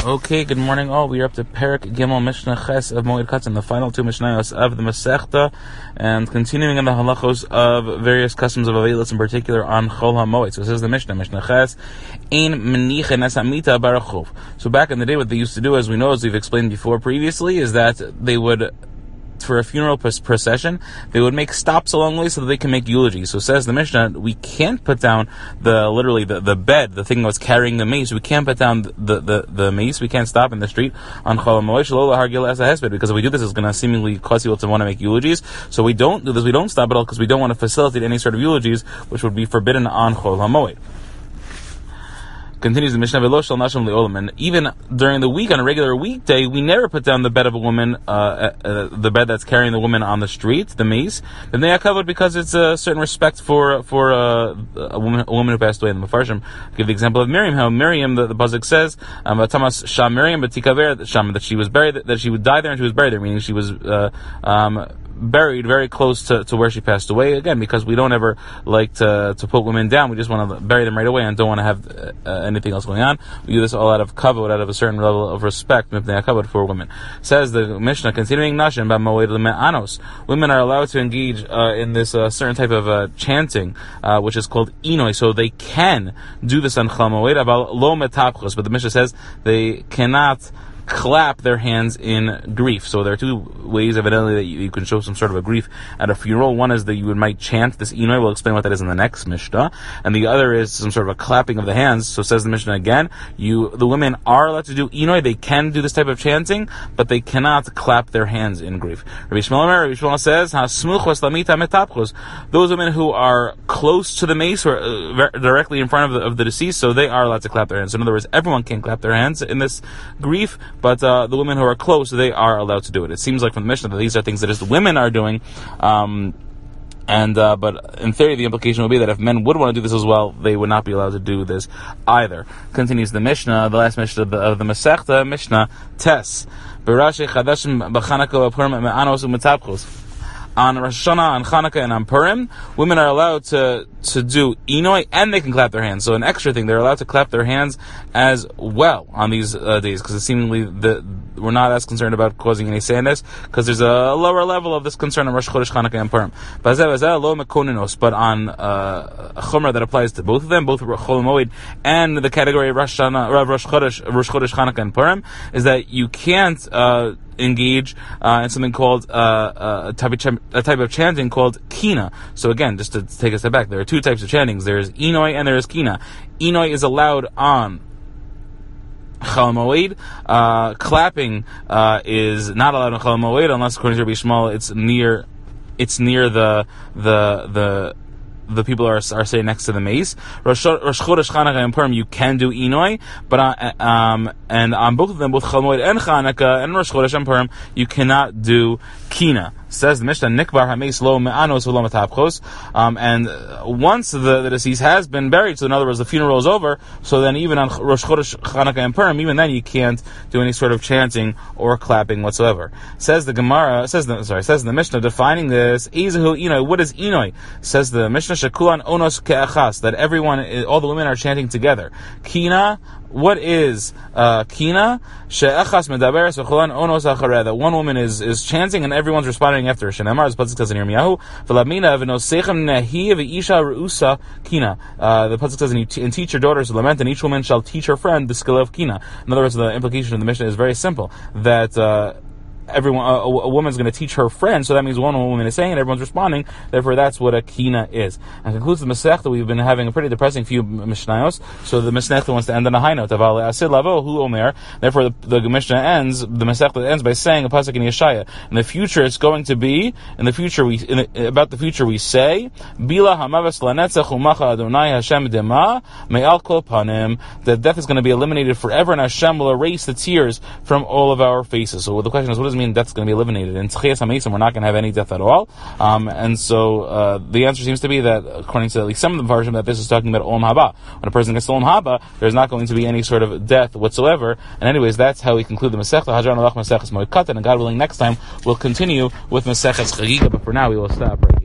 Okay, good morning all. We are up to Perek Gimel Mishnah Ches of Moed Katan, the final two Mishnayos of the Masechta, and continuing in the halachos of various customs of Avelis, in particular on Chol HaMoed. So this is the Mishnah Ches, Ein Menich Nes Hamita Barachov. So back in the day, what they used to do, as we know, as we've explained before previously, is that they would, for a funeral procession, they would make stops along the way so that they can make eulogies. So says the Mishnah, we can't put down the bed, the thing that was carrying the mace. We can't put down the mace. We can't stop in the street on Chol HaMoed Shelo Lahargil As HaHesped, because if we do this, it's going to seemingly cause people to want to make eulogies. So we don't do this. We don't stop at all because we don't want to facilitate any sort of eulogies, which would be forbidden on Chol HaMoed. Continues the Mishnah, and even during the week, on a regular weekday, we never put down the bed of a woman, the bed that's carrying the woman on the street, the mace. Then they are covered because it's a certain respect for a woman who passed away. In the Mefarshim give the example of Miriam, how Miriam, the pasuk says, Tamas Sham Miriam, but Tikaver Sham, that she was buried, that she would die there and she was buried there, meaning she was buried very close to where she passed away. Again, because we don't ever like to put women down. We just want to bury them right away and don't want to have anything else going on. We do this all out of kavod, out of a certain level of respect for women. Says the Mishnah, continuing Nashim b'moed le'anos. Women are allowed to engage in this certain type of chanting, which is called inoi. So they can do this on Chol HaMoed, about lo metapchos, but the Mishnah says they cannot clap their hands in grief. So there are two ways, evidently, that you can show some sort of a grief at a funeral. One is that you might chant this inoi. We'll explain what that is in the next Mishnah. And the other is some sort of a clapping of the hands. So says the Mishnah again, the women are allowed to do inoi. They can do this type of chanting, but they cannot clap their hands in grief. Rabbi Shmuel says, those women who are close to the mace, or directly in front of the deceased, so they are allowed to clap their hands. So in other words, everyone can clap their hands in this grief, but the women who are close, they are allowed to do it. It seems like from the Mishnah that these are things that just women are doing, but in theory the implication would be that if men would want to do this as well, they would not be allowed to do this either. Continues the Mishnah, the last Mishnah of the Masechta, Mishnah Tes. B'Rashi Chadashim b'Chanukah b'Purim me'anos u'metzapchos. On Rosh Hashanah, on Chanukah, and on Purim, women are allowed to do inoi, and they can clap their hands. So an extra thing, they're allowed to clap their hands as well on these days, because seemingly we're not as concerned about causing any sadness, because there's a lower level of this concern on Rosh Chodesh, Chanukah, and Purim. But on a chumrah that applies to both of them, both Chol HaMoed and the category of Rosh Chodesh, Chanukah, and Purim, is that you can't engage in something called a type of chanting called kina. So again, just to take a step back, there are two types of chantings. There's inoi and there's kina. Inoi is allowed on Chol HaMoed. Clapping is not allowed on Chol HaMoed unless, according to Rabbi Shmuel, it's near the people are sitting next to the mace. Rosh Chodesh, Chanukah, and Purim, you can do inoi, but and on both of them, both Chol HaMoed and Chanukah and Rosh Chodesh and Purim, you cannot do kina. Says the Mishnah, Nikbar HaMeis lo me'anos u'lo metapchos. And once the deceased has been buried, so in other words, the funeral is over, so then even on Rosh Chodesh, Chanukah, and Purim, even then you can't do any sort of chanting or clapping whatsoever. Says the Mishnah, defining this, Ezehu inoi, what is inoi? Says the Mishnah, Shekulan onos ke'achas, that all the women are chanting together. Kina, what is kina? She'echas medaberes v'cholan onos achareh, that one woman is chanting and everyone's responding after her. Shenemar, as pasuk says in Yirmiyahu, v'lamina v'nosechem nehi v'isha ru'usa kina. The pasuk says, and teach your daughters to lament, and each woman shall teach her friend the skill of kina. In other words, the implication of the Mishnah is very simple, that a woman's going to teach her friend, so that means one woman is saying and everyone's responding. Therefore, that's what a kina is. And concludes the Masechta. We've been having a pretty depressing few Mishnayos, so the Masechta wants to end on a high note. Therefore, the Mishnah ends, the Masechta ends by saying a pasuk in Yeshaya. In the future, it's going to be, about the future we say, Bila hamavas lanetzach umacha Adonai Hashem dema me'al kol panim, that death is going to be eliminated forever, and Hashem will erase the tears from all of our faces. So the question is, what does mean death's going to be eliminated? In Tchias HaMeisim, we're not going to have any death at all. And so the answer seems to be that, according to at least some of the version, that this is talking about Olam Haba. When a person gets to Olam Haba, there's not going to be any sort of death whatsoever. And anyways, that's how we conclude the Masechta. Hadran Alach Maseches Moed Katan. And God willing, next time we'll continue with Maseches Chagiga. But for now, we will stop right